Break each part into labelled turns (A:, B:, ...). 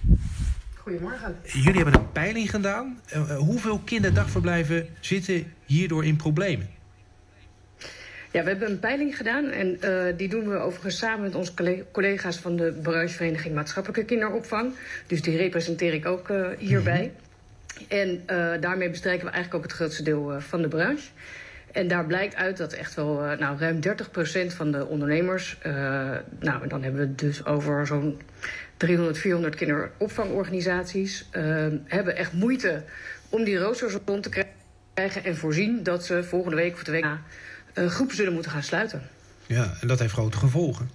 A: Goedemorgen.
B: Jullie hebben een peiling gedaan. Hoeveel kinderdagverblijven zitten hierdoor in problemen?
A: Ja, we hebben een peiling gedaan en die doen we overigens samen met onze collega's van de branchevereniging Maatschappelijke Kinderopvang. Dus die representeer ik ook hierbij. En daarmee bestrijken we eigenlijk ook het grootste deel van de branche. En daar blijkt uit dat echt wel ruim 30% van de ondernemers, en dan hebben we het dus over zo'n 300, 400 kinderopvangorganisaties, hebben echt moeite om die roosters rond te krijgen en voorzien dat ze volgende week of de week na groepen zullen moeten gaan sluiten.
B: Ja, en dat heeft grote gevolgen.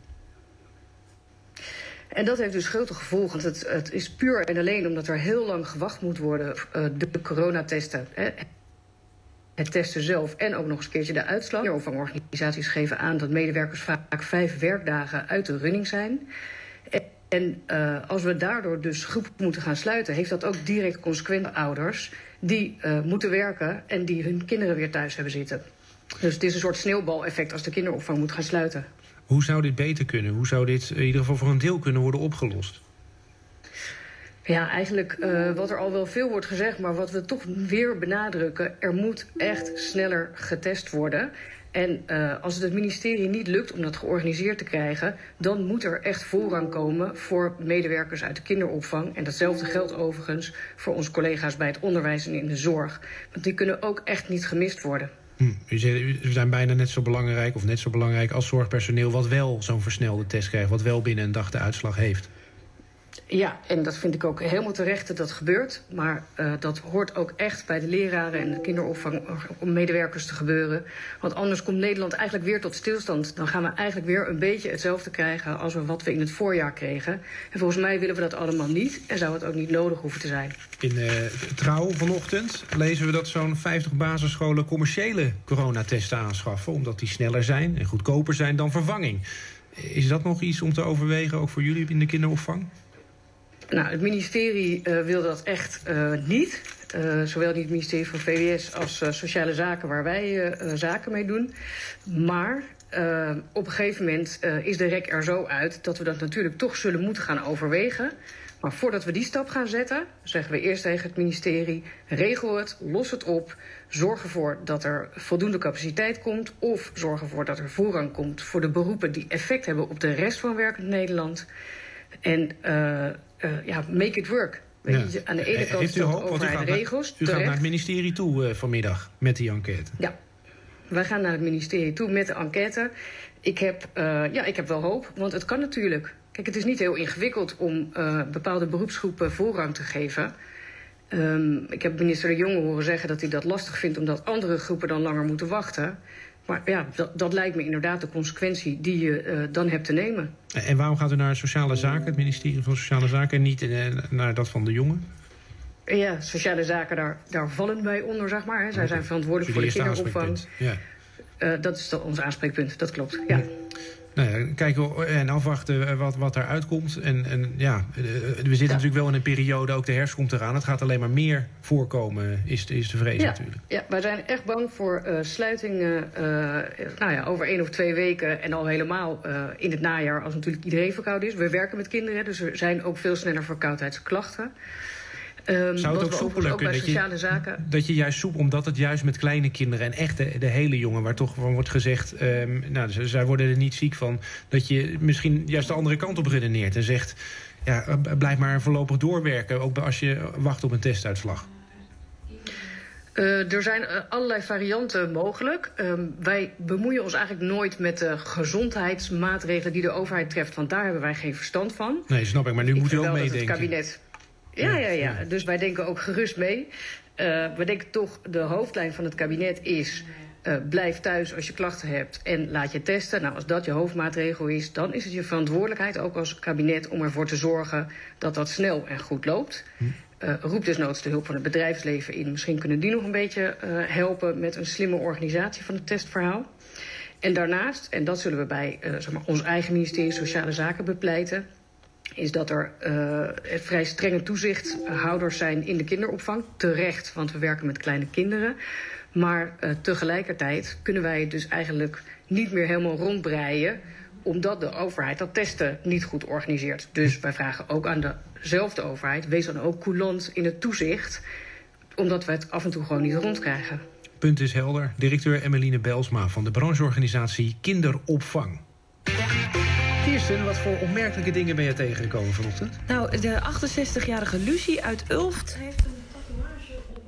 A: En dat heeft dus grote gevolgen. Het is puur en alleen omdat er heel lang gewacht moet worden de coronatesten. Het testen zelf en ook nog eens een keertje de uitslag. Kinderopvangorganisaties geven aan dat medewerkers vaak 5 werkdagen uit de running zijn. En als we daardoor dus groepen moeten gaan sluiten, heeft dat ook direct consequenties voor ouders die moeten werken en die hun kinderen weer thuis hebben zitten. Dus het is een soort sneeuwbaleffect als de kinderopvang moet gaan sluiten.
B: Hoe zou dit beter kunnen? Hoe zou dit in ieder geval voor een deel kunnen worden opgelost?
A: Ja, eigenlijk wat er al wel veel wordt gezegd, maar wat we toch weer benadrukken, er moet echt sneller getest worden. En als het ministerie niet lukt om dat georganiseerd te krijgen, dan moet er echt voorrang komen voor medewerkers uit de kinderopvang. En datzelfde geldt overigens voor onze collega's bij het onderwijs en in de zorg. Want die kunnen ook echt niet gemist worden.
B: U zijn bijna net zo belangrijk of net zo belangrijk als zorgpersoneel wat wel zo'n versnelde test krijgt, wat wel binnen een dag de uitslag heeft.
A: Ja, en dat vind ik ook helemaal terecht dat dat gebeurt. Maar dat hoort ook echt bij de leraren en de kinderopvang om medewerkers te gebeuren. Want anders komt Nederland eigenlijk weer tot stilstand. Dan gaan we eigenlijk weer een beetje hetzelfde krijgen als wat we in het voorjaar kregen. En volgens mij willen we dat allemaal niet en zou het ook niet nodig hoeven te zijn.
B: In Trouw vanochtend lezen we dat zo'n 50 basisscholen commerciële coronatesten aanschaffen, omdat die sneller zijn en goedkoper zijn dan vervanging. Is dat nog iets om te overwegen, ook voor jullie in de kinderopvang?
A: Nou, het ministerie wil dat echt niet. Zowel niet het ministerie van VWS als Sociale Zaken, waar wij zaken mee doen. Maar op een gegeven moment is de rek er zo uit dat we dat natuurlijk toch zullen moeten gaan overwegen. Maar voordat we die stap gaan zetten, zeggen we eerst tegen het ministerie: regel het, los het op, zorg ervoor dat er voldoende capaciteit komt, of zorg ervoor dat er voorrang komt voor de beroepen die effect hebben op de rest van werkend Nederland. En make it work. Weet je, aan de ene kant stelt de overheid regels.
B: U gaat naar het ministerie toe vanmiddag met die enquête.
A: Ja, wij gaan naar het ministerie toe met de enquête. Ik heb wel hoop, want het kan natuurlijk. Kijk, het is niet heel ingewikkeld om bepaalde beroepsgroepen voorrang te geven. Ik heb minister De Jonge horen zeggen dat hij dat lastig vindt, omdat andere groepen dan langer moeten wachten. Maar ja, dat lijkt me inderdaad de consequentie die je dan hebt te nemen.
B: En waarom gaat u naar Sociale Zaken, het ministerie van Sociale Zaken, en niet naar dat van De Jonge?
A: Ja, Sociale Zaken, daar vallen wij onder, zeg maar. Hè. Zij zijn verantwoordelijk voor de kinderopvang. Ja. Dat is ons aanspreekpunt, dat klopt. Ja.
B: Nou ja, kijken en afwachten wat eruit komt. We zitten natuurlijk wel in een periode, ook de herfst komt eraan. Het gaat alleen maar meer voorkomen, is de vrees natuurlijk. Ja,
A: wij zijn echt bang voor sluitingen over 1 of 2 weken. En al helemaal in het najaar, als natuurlijk iedereen verkouden is. We werken met kinderen, dus er zijn ook veel sneller verkoudheidsklachten.
B: Zou het ook soepeler kunnen dat je juist omdat het juist met kleine kinderen en echt de hele jongen, waar toch van wordt gezegd, zij worden er niet ziek van, dat je misschien juist de andere kant op redeneert en zegt, ja, blijf maar voorlopig doorwerken, ook als je wacht op een testuitslag?
A: Er zijn allerlei varianten mogelijk. Wij bemoeien ons eigenlijk nooit met de gezondheidsmaatregelen die de overheid treft, want daar hebben wij geen verstand van.
B: Nee, snap ik, maar nu moet je ook meedenken.
A: Het kabinet. Ja. Dus wij denken ook gerust mee. We denken toch, de hoofdlijn van het kabinet is, blijf thuis als je klachten hebt en laat je testen. Nou, als dat je hoofdmaatregel is, dan is het je verantwoordelijkheid ook als kabinet om ervoor te zorgen dat dat snel en goed loopt. Roep desnoods de hulp van het bedrijfsleven in. Misschien kunnen die nog een beetje helpen met een slimme organisatie van het testverhaal. En daarnaast, en dat zullen we bij ons eigen ministerie Sociale Zaken bepleiten, is dat er vrij strenge toezichthouders zijn in de kinderopvang. Terecht, want we werken met kleine kinderen. Maar tegelijkertijd kunnen wij het dus eigenlijk niet meer helemaal rondbreien omdat de overheid dat testen niet goed organiseert. Dus wij vragen ook aan dezelfde overheid, wees dan ook coulant in het toezicht, omdat we het af en toe gewoon niet rondkrijgen.
B: Punt is helder. Directeur Emmeline Belsma van de brancheorganisatie Kinderopvang. Kirsten, wat voor opmerkelijke dingen ben je tegengekomen vanochtend?
C: Nou, de 68-jarige Lucie uit Ulft heeft een